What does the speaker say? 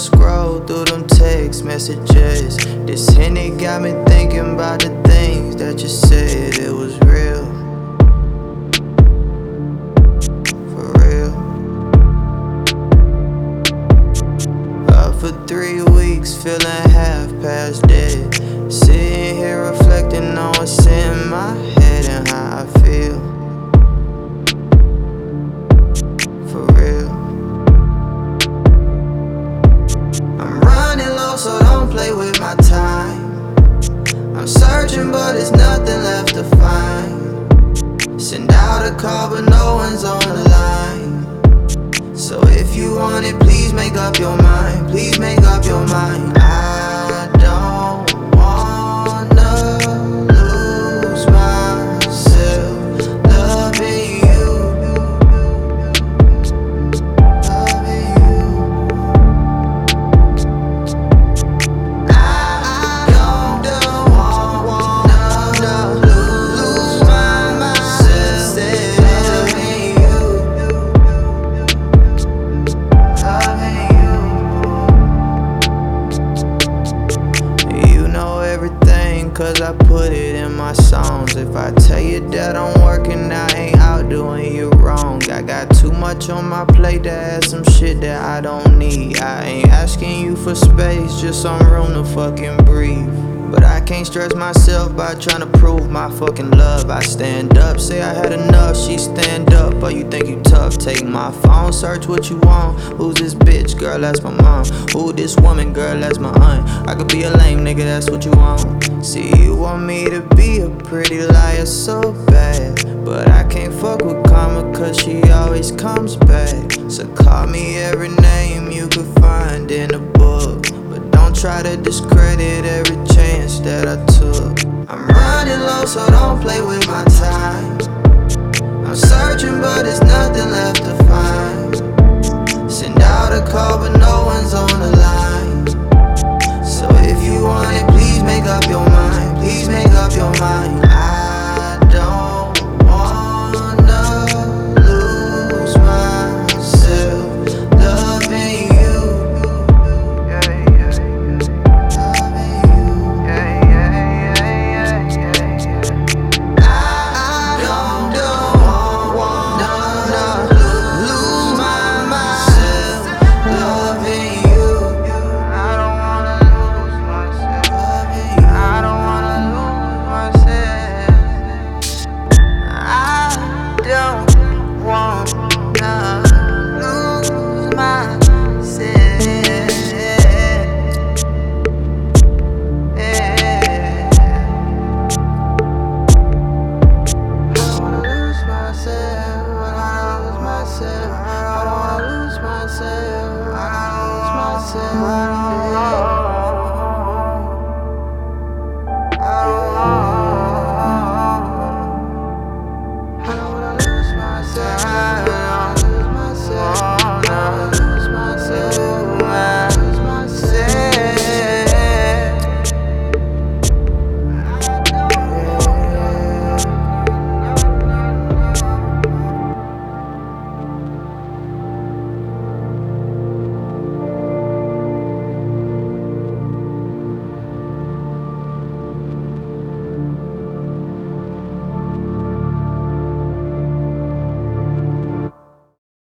scroll through them text messages. This Henny got me thinking about the things that you said. It was real, for real. Up for 3 weeks, feeling half past dead. Sitting here reflecting on what's in my head and how I feel, for real. I'm running low, so don't play with my time. I'm searching, but there's nothing left to find. Send out a call, but no one's on the line. So if you want it, please make up your mind. Please make up your mind. I don't wanna lose myself loving you, loving you. I don't wanna lose myself loving you, loving you. You know everything, cause I put it in my songs. If I tell you that I'm working, I ain't out doing you wrong. I got too much on my plate to add some shit that I don't need. I ain't asking you for space, just some room to fucking breathe. But I can't stress myself by trying to prove my fucking love. I stand up, say I had enough, she stand up. Oh, you think you tough? Take my phone, search what you want. Who's this bitch? Girl, that's my mom. Who this woman? Girl, that's my aunt. I could be a lame nigga, that's what you want. See, you want me to be a pretty liar so bad, but I can't fuck with karma, cause she always comes back. So call me every name you could find in a book, but don't try to discredit every chance that I took. I'm running low, so don't play with my time. I'm searching, but there's nothing left to find. Send out a call, but no one's on the line.